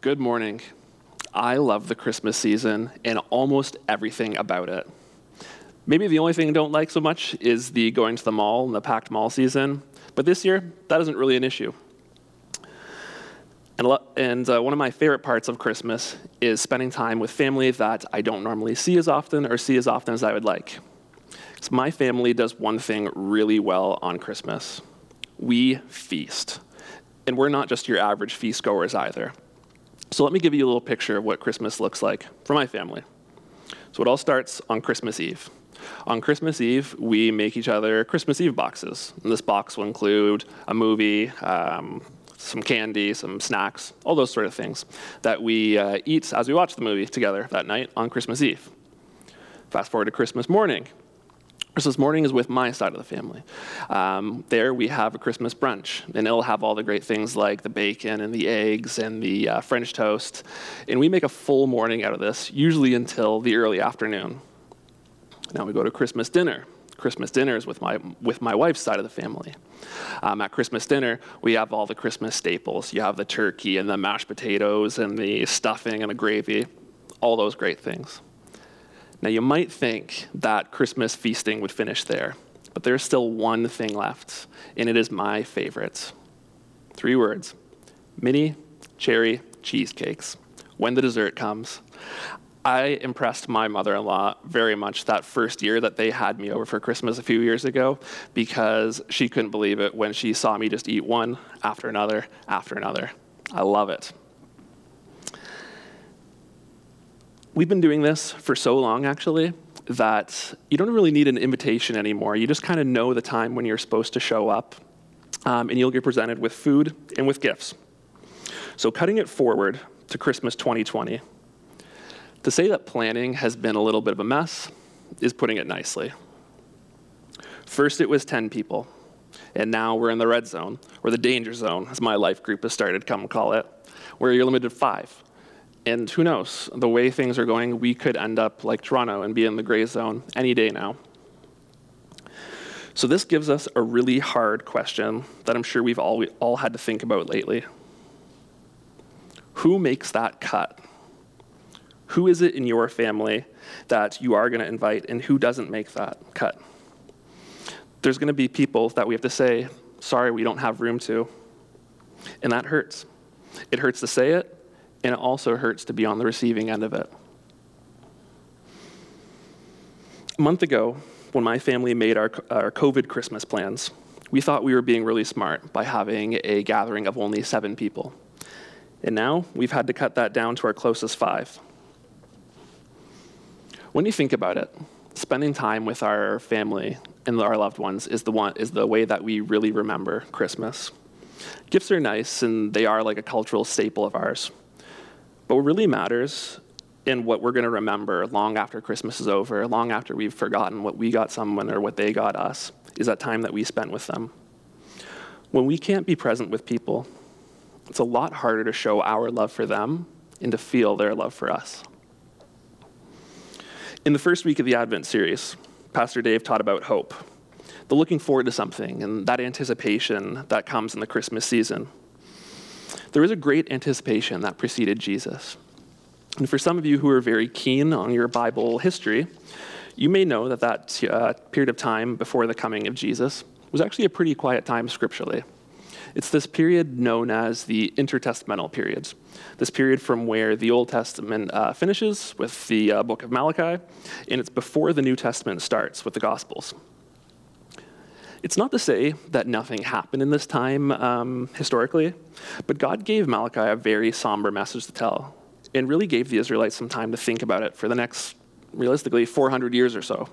Good morning. I love the Christmas season and almost everything about it. Maybe the only thing I don't like so much is the going to the mall and the packed mall season, but this year, that isn't really an issue. And one of my favorite parts of Christmas is spending time with family that I don't normally see as often as I would like. So my family does one thing really well on Christmas. We feast. And we're not just your average feast goers either. So let me give you a little picture of what Christmas looks like for my family. So it all starts on Christmas Eve. On Christmas Eve, we make each other Christmas Eve boxes. And this box will include a movie, some candy, some snacks, all those sort of things that we eat as we watch the movie together that night on Christmas Eve. Fast forward to Christmas morning. Christmas morning is with my side of the family. There we have a Christmas brunch, and it'll have all the great things like the bacon and the eggs and the French toast. And we make a full morning out of this, usually until the early afternoon. Now we go to Christmas dinner. Christmas dinner is with my wife's side of the family. At Christmas dinner, we have all the Christmas staples. You have the turkey and the mashed potatoes and the stuffing and the gravy, all those great things. Now, you might think that Christmas feasting would finish there, but there's still one thing left, and it is my favorite. 3 words: mini cherry cheesecakes. When the dessert comes. I impressed my mother-in-law very much that first year that they had me over for Christmas a few years ago, because she couldn't believe it when she saw me just eat one after another after another. I love it. We've been doing this for so long, actually, that you don't really need an invitation anymore. You just kind of know the time when you're supposed to show up, and you'll get presented with food and with gifts. So cutting it forward to Christmas 2020, to say that planning has been a little bit of a mess is putting it nicely. First, it was 10 people, and now we're in the red zone, or the danger zone, as my life group has started to come call it, where you're limited to 5. And who knows, the way things are going, we could end up like Toronto and be in the gray zone any day now. So this gives us a really hard question that I'm sure we've all had to think about lately. Who makes that cut? Who is it in your family that you are going to invite, and who doesn't make that cut? There's going to be people that we have to say, sorry, we don't have room to. And that hurts. It hurts to say it, and it also hurts to be on the receiving end of it. A month ago, when my family made our COVID Christmas plans, we thought we were being really smart by having a gathering of only 7 people. And now we've had to cut that down to our closest 5. When you think about it, spending time with our family and our loved ones is the way that we really remember Christmas. Gifts are nice, and they are like a cultural staple of ours. But what really matters, and what we're going to remember long after Christmas is over, long after we've forgotten what we got someone or what they got us, is that time that we spent with them. When we can't be present with people, it's a lot harder to show our love for them and to feel their love for us. In the first week of the Advent series, Pastor Dave taught about hope, the looking forward to something, and that anticipation that comes in the Christmas season. There is a great anticipation that preceded Jesus. And for some of you who are very keen on your Bible history, you may know that period of time before the coming of Jesus was actually a pretty quiet time scripturally. It's this period known as the intertestamental periods, this period from where the Old Testament finishes with the book of Malachi, and it's before the New Testament starts with the Gospels. It's not to say that nothing happened in this time historically, but God gave Malachi a very somber message to tell, and really gave the Israelites some time to think about it for the next, realistically, 400 years or so.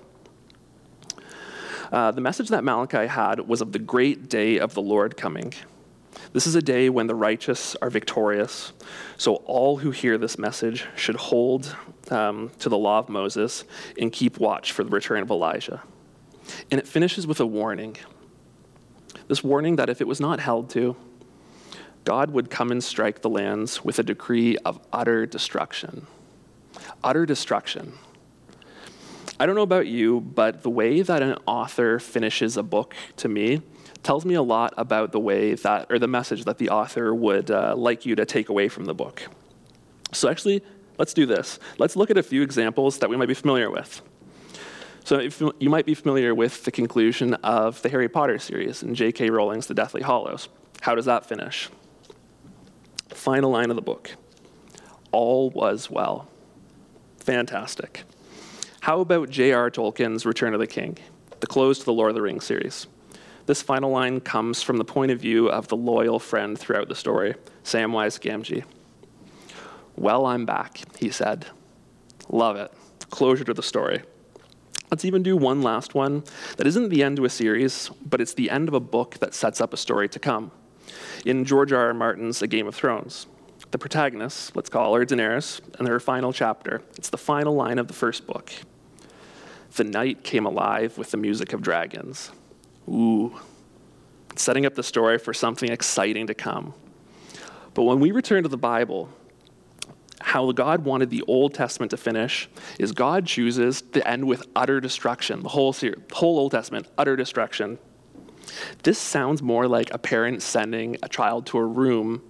The message that Malachi had was of the great day of the Lord coming. This is a day when the righteous are victorious, so all who hear this message should hold to the law of Moses and keep watch for the return of Elijah. And it finishes with a warning. This warning that if it was not held to, God would come and strike the lands with a decree of utter destruction. Utter destruction. I don't know about you, but the way that an author finishes a book, to me, tells me a lot about the way that, or the message that the author would like you to take away from the book. So actually, let's do this. Let's look at a few examples that we might be familiar with. So if you might be familiar with the conclusion of the Harry Potter series in J.K. Rowling's The Deathly Hallows. How does that finish? Final line of the book. All was well. Fantastic. How about J.R. Tolkien's Return of the King, the close to the Lord of the Rings series? This final line comes from the point of view of the loyal friend throughout the story, Samwise Gamgee. Well, I'm back, he said. Love it. Closure to the story. Let's even do one last one that isn't the end to a series, but it's the end of a book that sets up a story to come. In George R.R. Martin's A Game of Thrones, the protagonist, let's call her Daenerys, and her final chapter, it's the final line of the first book. The night came alive with the music of dragons. Ooh, setting up the story for something exciting to come. But when we return to the Bible, how God wanted the Old Testament to finish is God chooses to end with utter destruction. The whole Old Testament, utter destruction. This sounds more like a parent sending a child to a room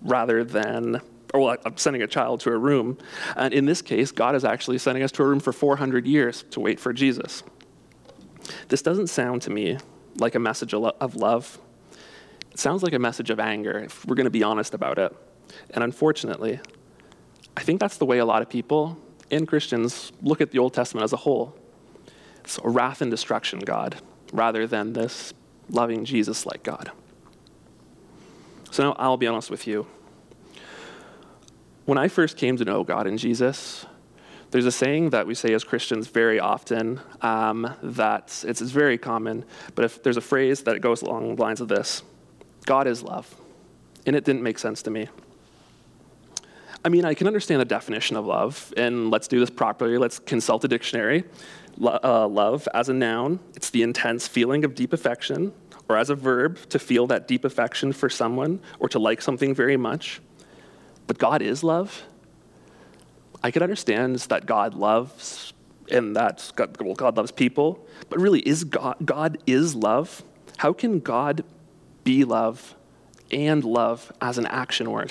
sending a child to a room. And in this case, God is actually sending us to a room for 400 years to wait for Jesus. This doesn't sound to me like a message of love. It sounds like a message of anger, if we're going to be honest about it. And unfortunately, I think that's the way a lot of people and Christians look at the Old Testament as a whole. It's a wrath and destruction God, rather than this loving Jesus-like God. So now I'll be honest with you. When I first came to know God and Jesus, there's a saying that we say as Christians very often that it's very common, but if there's a phrase that goes along the lines of this: God is love. And it didn't make sense to me. I mean, I can understand the definition of love, and let's do this properly. Let's consult a dictionary. Love, as a noun, it's the intense feeling of deep affection, or as a verb, to feel that deep affection for someone, or to like something very much. But God is love. I can understand that God loves, and that God loves people, but really, God is love? How can God be love and love as an action word?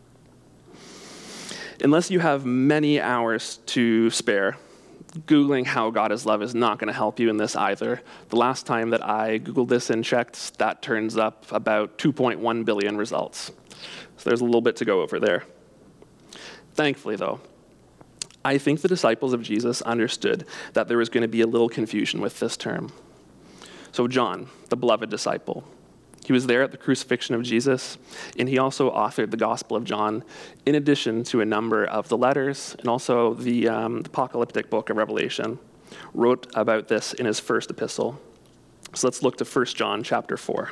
Unless you have many hours to spare, Googling how God is love is not going to help you in this either. The last time that I Googled this and checked, that turns up about 2.1 billion results. So there's a little bit to go over there. Thankfully, though, I think the disciples of Jesus understood that there was going to be a little confusion with this term. So John, the beloved disciple, he was there at the crucifixion of Jesus, and he also authored the Gospel of John, in addition to a number of the letters and also the apocalyptic book of Revelation. Wrote about this in his first epistle. So let's look to 1 John chapter 4.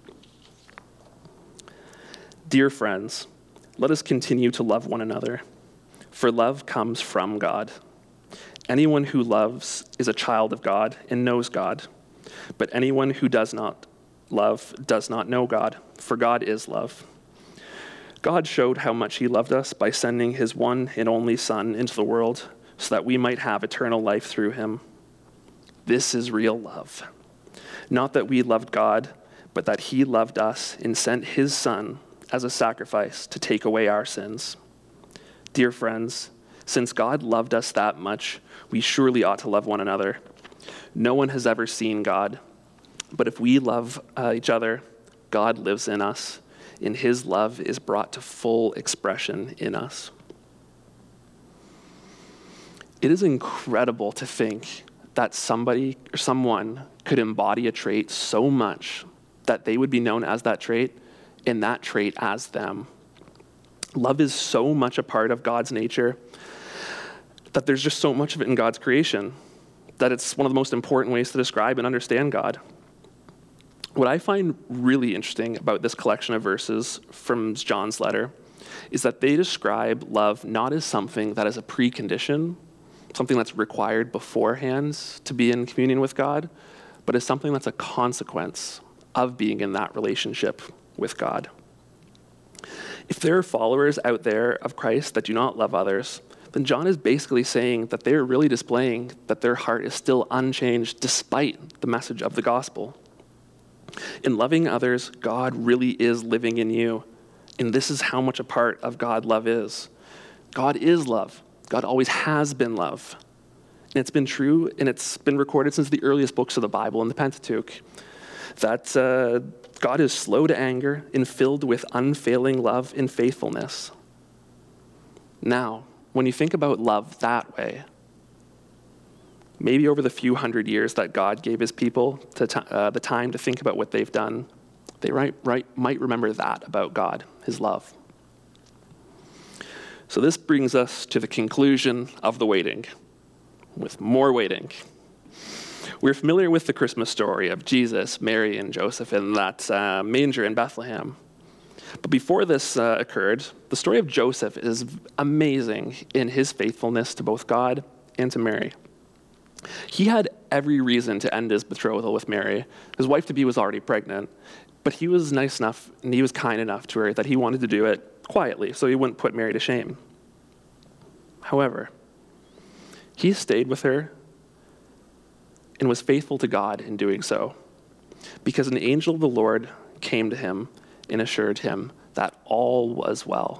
Dear friends, let us continue to love one another, for love comes from God. Anyone who loves is a child of God and knows God, but anyone who does not love does not know God, for God is love. God showed how much he loved us by sending his one and only Son into the world so that we might have eternal life through him. This is real love. Not that we loved God, but that he loved us and sent his Son as a sacrifice to take away our sins. Dear friends, since God loved us that much, we surely ought to love one another. No one has ever seen God. But if we love each other, God lives in us, and his love is brought to full expression in us. It is incredible to think that somebody or someone could embody a trait so much that they would be known as that trait, and that trait as them. Love is so much a part of God's nature that there's just so much of it in God's creation that it's one of the most important ways to describe and understand God. What I find really interesting about this collection of verses from John's letter is that they describe love not as something that is a precondition, something that's required beforehand to be in communion with God, but as something that's a consequence of being in that relationship with God. If there are followers out there of Christ that do not love others, then John is basically saying that they are really displaying that their heart is still unchanged despite the message of the gospel. In loving others, God really is living in you. And this is how much a part of God's love is. God is love. God always has been love. And it's been true, and it's been recorded since the earliest books of the Bible in the Pentateuch, that God is slow to anger and filled with unfailing love and faithfulness. Now, when you think about love that way, maybe over the few hundred years that God gave his people the time to think about what they've done, they might remember that about God, his love. So this brings us to the conclusion of the waiting, with more waiting. We're familiar with the Christmas story of Jesus, Mary, and Joseph in that manger in Bethlehem. But before this occurred, the story of Joseph is amazing in his faithfulness to both God and to Mary. He had every reason to end his betrothal with Mary. His wife-to-be was already pregnant, but he was nice enough and he was kind enough to her that he wanted to do it quietly so he wouldn't put Mary to shame. However, he stayed with her and was faithful to God in doing so, because an angel of the Lord came to him and assured him that all was well,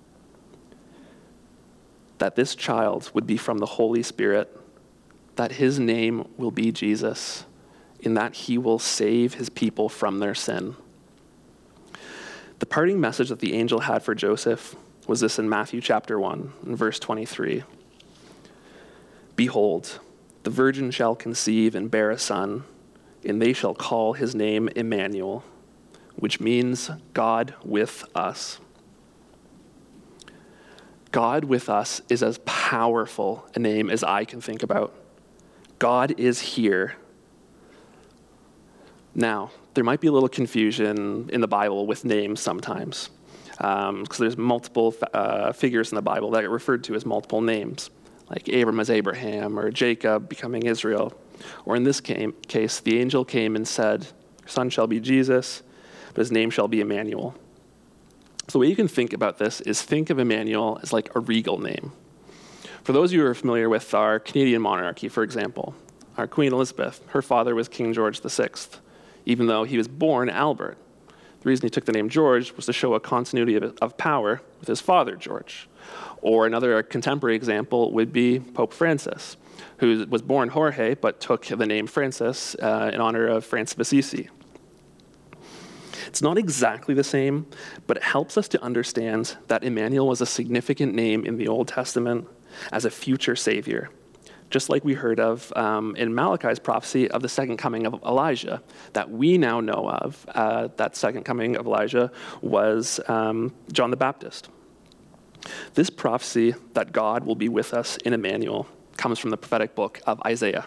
that this child would be from the Holy Spirit, that his name will be Jesus, and that he will save his people from their sin. The parting message that the angel had for Joseph was this in Matthew chapter 1, in verse 23. Behold, the virgin shall conceive and bear a son, and they shall call his name Emmanuel, which means God with us. God with us is as powerful a name as I can think about. God is here. Now, there might be a little confusion in the Bible with names sometimes, because there's multiple figures in the Bible that are referred to as multiple names, like Abram as Abraham, or Jacob becoming Israel. Or in this case, the angel came and said, "Your son shall be Jesus, but his name shall be Emmanuel." So the way you can think about this is think of Emmanuel as like a regal name. For those of you who are familiar with our Canadian monarchy, for example, our Queen Elizabeth, her father was King George VI, even though he was born Albert. The reason he took the name George was to show a continuity of power with his father, George. Or another contemporary example would be Pope Francis, who was born Jorge, but took the name Francis in honor of Francis of Assisi. It's not exactly the same, but it helps us to understand that Emmanuel was a significant name in the Old Testament as a future savior, just like we heard of in Malachi's prophecy of the second coming of Elijah, that we now know of. That second coming of Elijah was John the Baptist. This prophecy that God will be with us in Emmanuel comes from the prophetic book of Isaiah.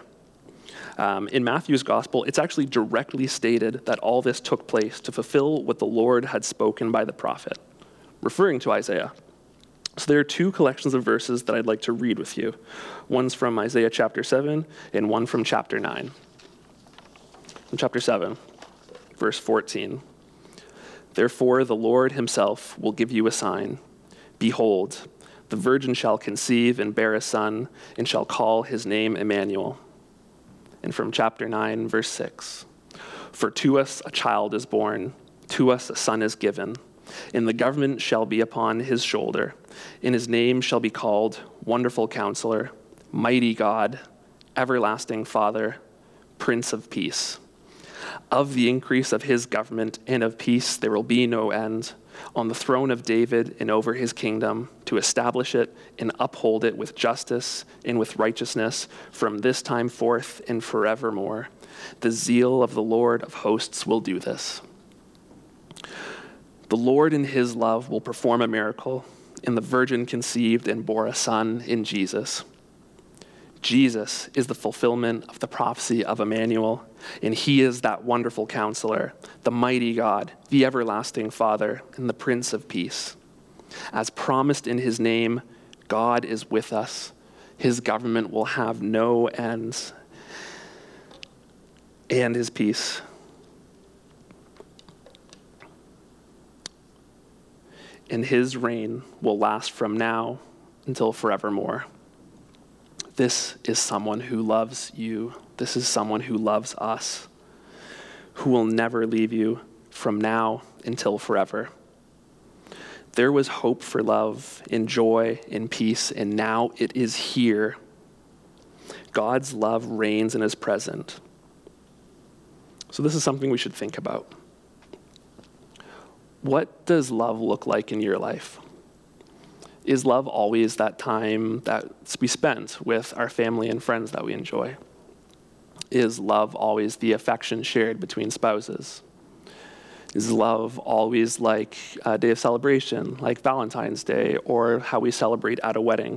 In Matthew's gospel, it's actually directly stated that all this took place to fulfill what the Lord had spoken by the prophet, referring to Isaiah. So there are two collections of verses that I'd like to read with you. One's from Isaiah chapter 7 and one from chapter 9. In chapter 7, verse 14, "Therefore the Lord himself will give you a sign. Behold, the virgin shall conceive and bear a son, and shall call his name Emmanuel." And from chapter 9, verse 6, "For to us a child is born, to us a son is given, and the government shall be upon his shoulder, and his name shall be called Wonderful Counselor, Mighty God, Everlasting Father, Prince of Peace. Of the increase of his government and of peace there will be no end, on the throne of David and over his kingdom, to establish it and uphold it with justice and with righteousness from this time forth and forevermore. The zeal of the Lord of hosts will do this." The Lord in his love will perform a miracle, and the virgin conceived and bore a son in Jesus. Jesus is the fulfillment of the prophecy of Emmanuel, and he is that wonderful counselor, the mighty God, the everlasting Father, and the Prince of Peace. As promised in his name, God is with us. His government will have no ends, and his peace. And his reign will last from now until forevermore. This is someone who loves you. This is someone who loves us, who will never leave you from now until forever. There was hope for love, in joy, in peace, and now it is here. God's love reigns and is present. So this is something we should think about. What does love look like in your life? Is love always that time that we spend with our family and friends that we enjoy? Is love always the affection shared between spouses? Is love always like a day of celebration, like Valentine's Day, or how we celebrate at a wedding?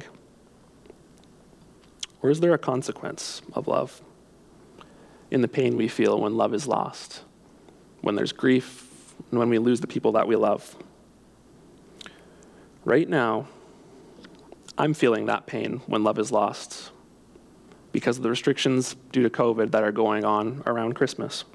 Or is there a consequence of love in the pain we feel when love is lost, when there's grief, and when we lose the people that we love? Right now, I'm feeling that pain when love is lost because of the restrictions due to COVID that are going on around Christmas.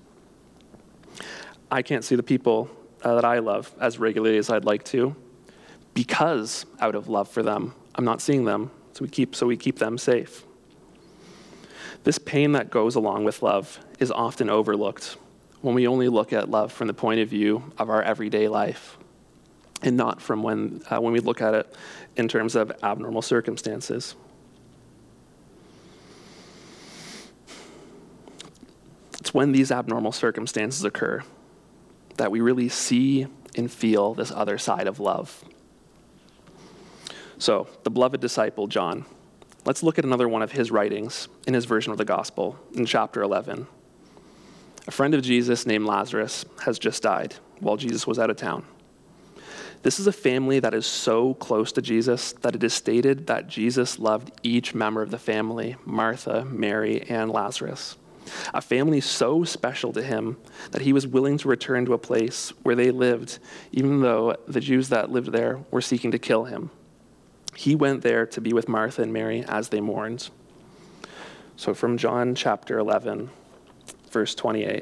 I can't see the people that I love as regularly as I'd like to because out of love for them, I'm not seeing them, so we keep them safe. This pain that goes along with love is often overlooked when we only look at love from the point of view of our everyday life and not from when we look at it in terms of abnormal circumstances. It's when these abnormal circumstances occur that we really see and feel this other side of love. So, the beloved disciple, John, let's look at another one of his writings in his version of the gospel in chapter 11. A friend of Jesus named Lazarus has just died while Jesus was out of town. This is a family that is so close to Jesus that it is stated that Jesus loved each member of the family, Martha, Mary, and Lazarus. A family so special to him that he was willing to return to a place where they lived, even though the Jews that lived there were seeking to kill him. He went there to be with Martha and Mary as they mourned. So from John chapter 11, verse 28.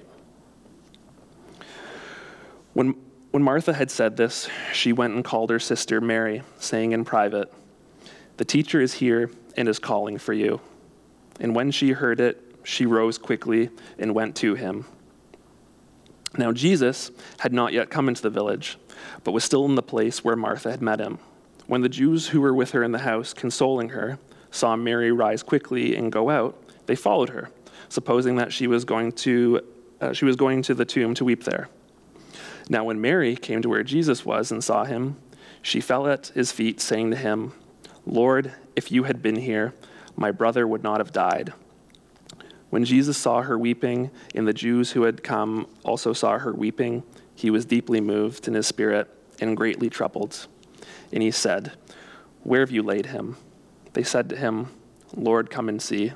When Martha had said this, she went and called her sister Mary, saying in private, "The teacher is here and is calling for you." And when she heard it, she rose quickly and went to him. Now Jesus had not yet come into the village, but was still in the place where Martha had met him. When the Jews who were with her in the house, consoling her, saw Mary rise quickly and go out, they followed her, supposing that she was going to the tomb to weep there. Now when Mary came to where Jesus was and saw him, she fell at his feet, saying to him, "Lord, if you had been here, my brother would not have died." When Jesus saw her weeping, and the Jews who had come also saw her weeping, he was deeply moved in his spirit and greatly troubled. And he said, "Where have you laid him?" They said to him, "Lord, come and see."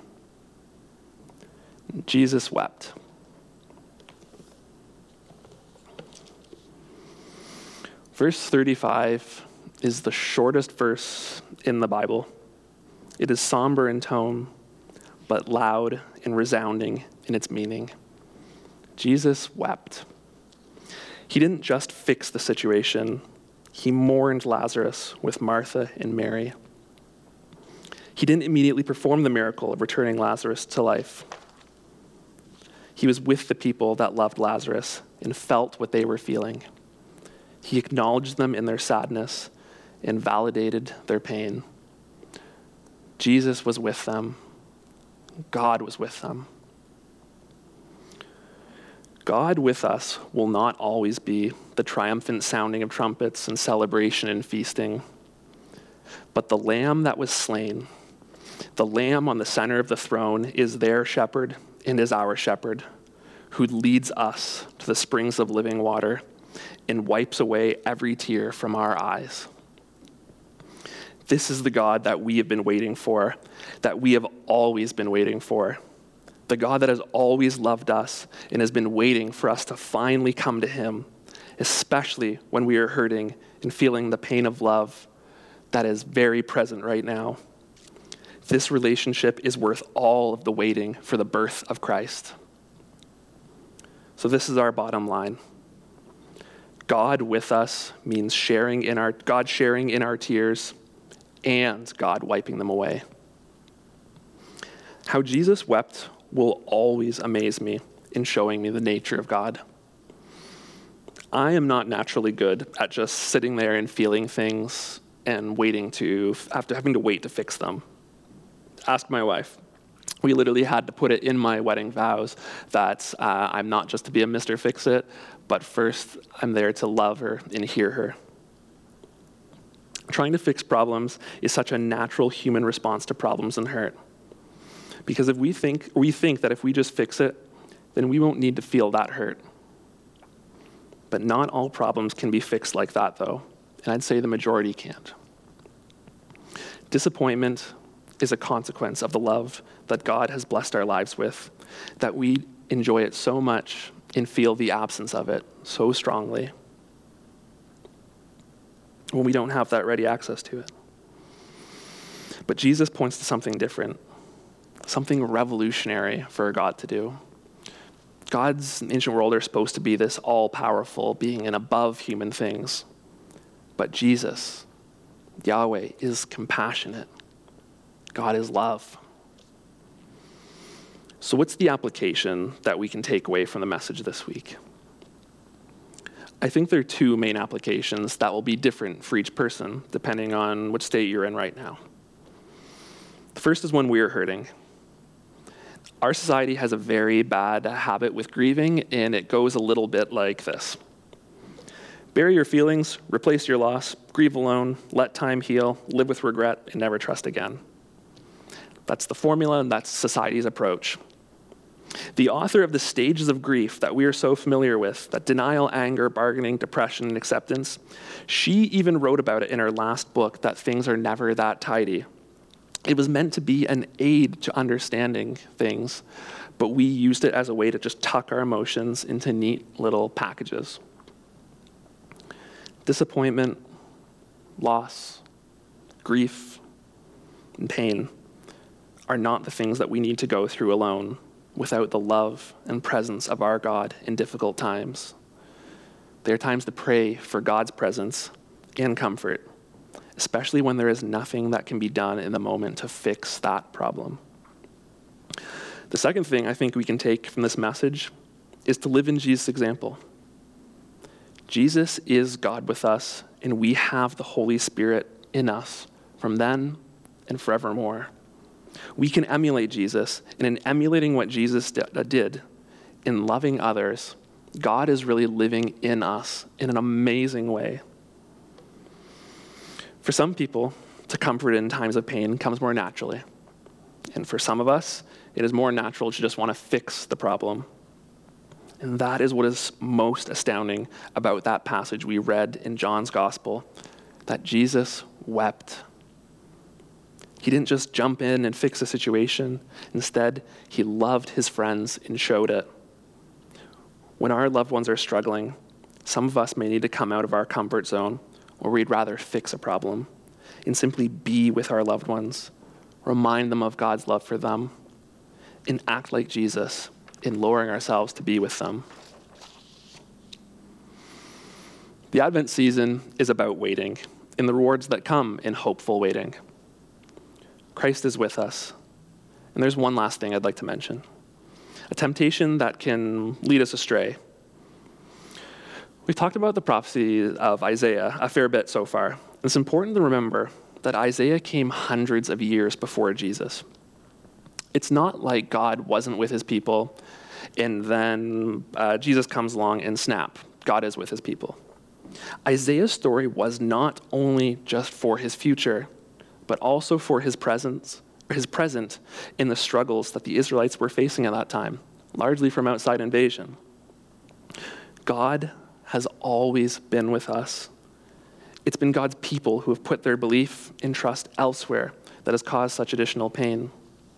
Jesus wept. Verse 35 is the shortest verse in the Bible. It is somber in tone, but loud and resounding in its meaning. Jesus wept. He didn't just fix the situation. He mourned Lazarus with Martha and Mary. He didn't immediately perform the miracle of returning Lazarus to life. He was with the people that loved Lazarus and felt what they were feeling. He acknowledged them in their sadness and validated their pain. Jesus was with them. God was with them. God with us will not always be the triumphant sounding of trumpets and celebration and feasting, but the Lamb that was slain, the Lamb on the center of the throne, is their shepherd and is our shepherd, who leads us to the springs of living water and wipes away every tear from our eyes. This is the God that we have been waiting for, that we have always been waiting for. The God that has always loved us and has been waiting for us to finally come to him, especially when we are hurting and feeling the pain of love that is very present right now. This relationship is worth all of the waiting for the birth of Christ. So this is our bottom line. God with us means God sharing in our tears and God wiping them away. How Jesus wept will always amaze me in showing me the nature of God. I am not naturally good at just sitting there and feeling things and having to wait to fix them. Ask my wife. We literally had to put it in my wedding vows that I'm not just to be a Mr. Fix-It, but first I'm there to love her and hear her. Trying to fix problems is such a natural human response to problems and hurt. Because if we think that if we just fix it, then we won't need to feel that hurt. But not all problems can be fixed like that, though, and I'd say the majority can't. Disappointment is a consequence of the love that God has blessed our lives with, that we enjoy it so much and feel the absence of it so strongly when we don't have that ready access to it. But Jesus points to something different, something revolutionary for God to do. God's ancient world are supposed to be this all-powerful being and above human things. But Jesus, Yahweh, is compassionate. God is love. So what's the application that we can take away from the message this week? I think there are two main applications that will be different for each person, depending on what state you're in right now. The first is when we are hurting. Our society has a very bad habit with grieving, and it goes a little bit like this. Bury your feelings, replace your loss, grieve alone, let time heal, live with regret, and never trust again. That's the formula, and that's society's approach. The author of the stages of grief that we are so familiar with, that denial, anger, bargaining, depression, and acceptance, she even wrote about it in her last book, That Things Are Never That Tidy. It was meant to be an aid to understanding things, but we used it as a way to just tuck our emotions into neat little packages. Disappointment, loss, grief, and pain are not the things that we need to go through alone without the love and presence of our God in difficult times. There are times to pray for God's presence and comfort, especially when there is nothing that can be done in the moment to fix that problem. The second thing I think we can take from this message is to live in Jesus' example. Jesus is God with us, and we have the Holy Spirit in us from then and forevermore. We can emulate Jesus, and in emulating what Jesus did, in loving others, God is really living in us in an amazing way. For some people, to comfort in times of pain comes more naturally. And for some of us, it is more natural to just want to fix the problem. And that is what is most astounding about that passage we read in John's Gospel, that Jesus wept. He didn't just jump in and fix a situation. Instead, he loved his friends and showed it. When our loved ones are struggling, some of us may need to come out of our comfort zone, or we'd rather fix a problem and simply be with our loved ones, remind them of God's love for them, and act like Jesus in lowering ourselves to be with them. The Advent season is about waiting and the rewards that come in hopeful waiting. Christ is with us. And there's one last thing I'd like to mention, a temptation that can lead us astray. We've talked about the prophecy of Isaiah a fair bit so far. It's important to remember that Isaiah came hundreds of years before Jesus. It's not like God wasn't with his people and then Jesus comes along and snap, God is with his people. Isaiah's story was not only just for his future, but also for his present in the struggles that the Israelites were facing at that time, largely from outside invasion. God has always been with us. It's been God's people who have put their belief and trust elsewhere that has caused such additional pain.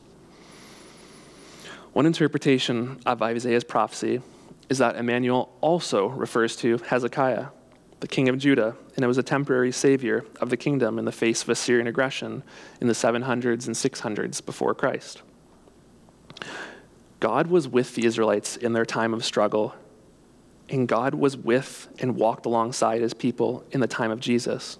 One interpretation of Isaiah's prophecy is that Emmanuel also refers to Hezekiah, the king of Judah, and it was a temporary savior of the kingdom in the face of Assyrian aggression in the 700s and 600s before Christ. God was with the Israelites in their time of struggle, and God was with and walked alongside his people in the time of Jesus.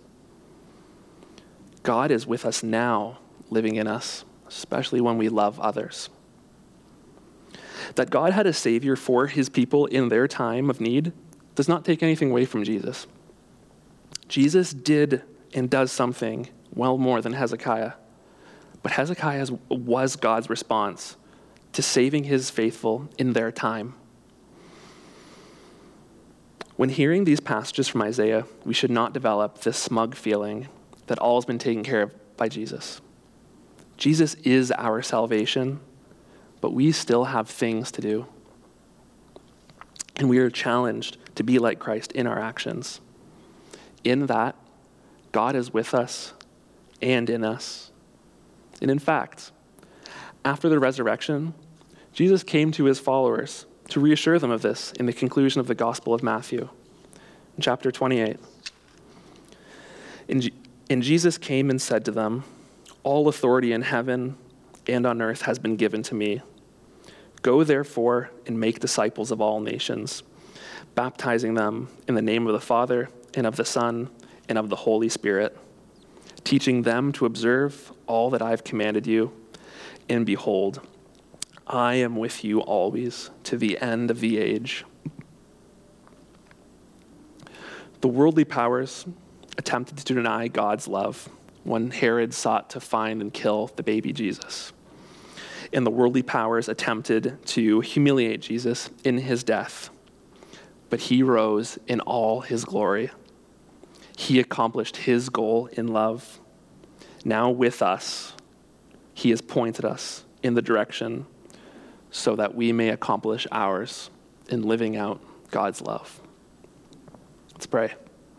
God is with us now, living in us, especially when we love others. That God had a savior for his people in their time of need does not take anything away from Jesus. Jesus did and does something well more than Hezekiah. But Hezekiah was God's response to saving his faithful in their time. When hearing these passages from Isaiah, we should not develop this smug feeling that all has been taken care of by Jesus. Jesus is our salvation, but we still have things to do. And we are challenged to be like Christ in our actions. In that, God is with us and in us. And in fact, after the resurrection, Jesus came to his followers to reassure them of this in the conclusion of the Gospel of Matthew, in chapter 28. And Jesus came and said to them, "All authority in heaven and on earth has been given to me. Go therefore and make disciples of all nations, baptizing them in the name of the Father and of the Son and of the Holy Spirit, teaching them to observe all that I've commanded you. And behold, I am with you always to the end of the age." The worldly powers attempted to deny God's love when Herod sought to find and kill the baby Jesus. And the worldly powers attempted to humiliate Jesus in his death. But he rose in all his glory. He accomplished his goal in love. Now with us, he has pointed us in the direction so that we may accomplish ours in living out God's love. Let's pray.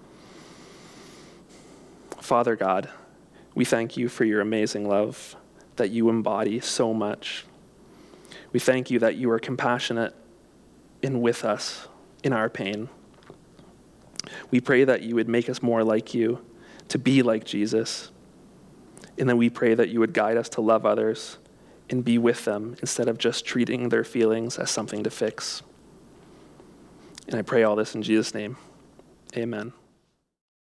Father God, we thank you for your amazing love that you embody so much. We thank you that you are compassionate and with us in our pain. We pray that you would make us more like you, to be like Jesus. And then we pray that you would guide us to love others and be with them instead of just treating their feelings as something to fix. And I pray all this in Jesus' name. Amen.